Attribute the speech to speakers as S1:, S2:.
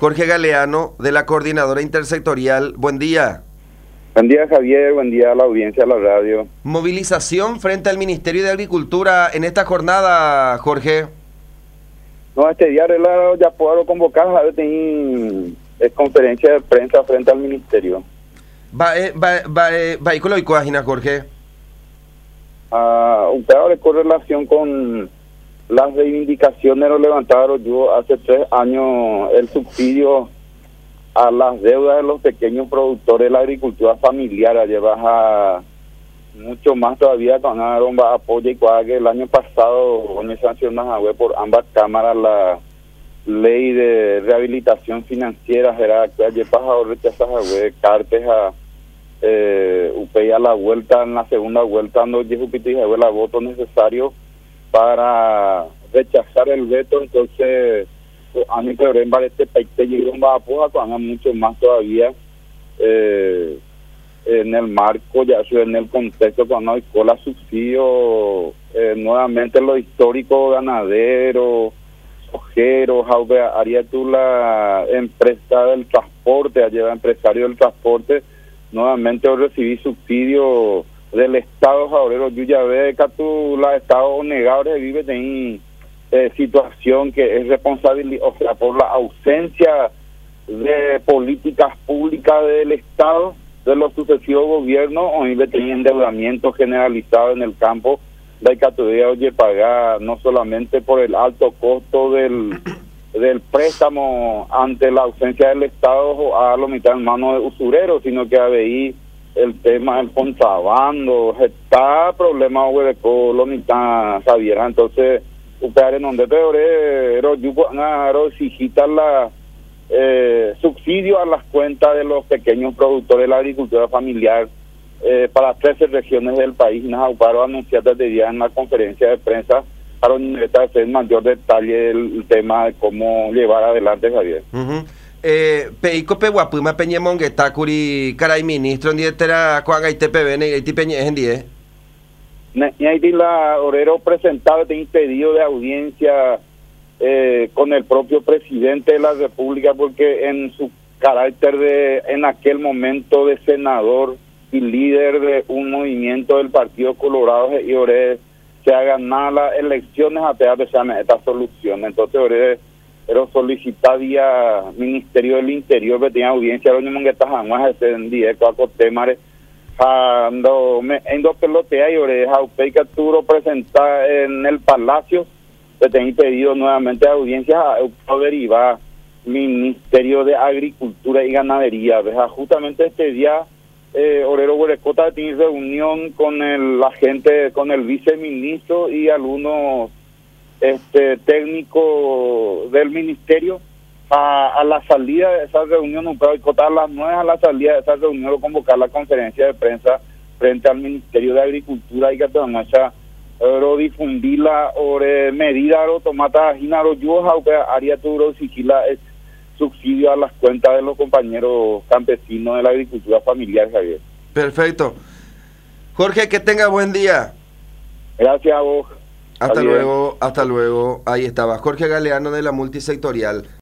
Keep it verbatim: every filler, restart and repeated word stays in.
S1: Jorge Galeano, de la Coordinadora Intersectorial. Buen día.
S2: Buen día, Javier. Buen día a la audiencia, a la radio.
S1: Movilización frente al Ministerio de Agricultura en esta jornada, Jorge.
S2: No, este día arreglado ya puedo convocar a tener conferencia de prensa frente al ministerio.
S1: Va, eh, va, va, eh, vehículo y coagina, Jorge.
S2: Ah, un peor con relación con las reivindicaciones lo levantaron yo hace tres años el subsidio a las deudas de los pequeños productores de la agricultura familiar, a llevar a mucho más todavía con una romba apoyo y que el año pasado me sancionaron por ambas cámaras la ley de rehabilitación financiera era que ayer pasado rechazas a cartes a eh, U P I a la vuelta en la segunda vuelta no llegó la voto necesario para rechazar el veto. Entonces a mí pero en este país llegó a apoyo con mucho más todavía eh, en el marco, ya en el contexto cuando hay cola subsidio, eh, nuevamente lo histórico ganadero, sojeros, haría tú la empresa del transporte, allá empresario del transporte, nuevamente recibí subsidio del Estado favorero, yo ya ve que tú la Estado negado vive en eh, situación que es responsabilidad, o sea, por la ausencia de políticas públicas del Estado, de los sucesivos gobiernos, hoy tenía endeudamiento generalizado en el campo, la categoría oye pagar no solamente por el alto costo del del préstamo ante la ausencia del Estado a lo mitad en manos de usureros, sino que ahí el tema del contrabando, está problema de lo mitad sabiera, entonces usted en donde peor es, yo exigita la Eh, subsidio a las cuentas de los pequeños productores de la agricultura familiar eh, para trece regiones del país. Nos paro anunciar desde día en la conferencia de prensa para hacer mayor detalle el, el tema de cómo llevar adelante, Javier.
S1: Uh-huh. eh, Peico Peguapuma Peñemongueta Curi Caray Ministro en dietera Juan Gaite P B N y Peñe en diez.
S2: Y ahí la orero presentado te impedido de audiencia Eh, con el propio presidente de la República, porque en su carácter de en aquel momento de senador y líder de un movimiento del Partido Colorado y Ore se hagan nada las elecciones a pesar de esta solución. Entonces Ore pero solicitar vía Ministerio del Interior que tenía audiencia lo mismo que está jamás en directo a Cotemare ando me endo pelotea y Ore Jaupey que Arturo presentar en el Palacio se tenía pedido nuevamente audiencias a derivar Ministerio de Agricultura y Ganadería. ¿Verdad? Justamente este día, eh, Orero Huerecota tiene reunión con el agente, con el viceministro y algunos este, técnicos del ministerio. A, a la salida de esa reunión, un a las nueve a la salida de esa reunión, lo convocar la conferencia de prensa frente al Ministerio de Agricultura y Ganadería. Oro difundir la ore medida oro tomata ginaro yo haría tu sigila es subsidio a las cuentas de los compañeros campesinos de la agricultura familiar, Javier.
S1: Perfecto. Jorge, que tenga buen día.
S2: Gracias a vos.
S1: Hasta
S2: Javier.
S1: luego, hasta luego. Ahí estaba Jorge Galeano de la Multisectorial.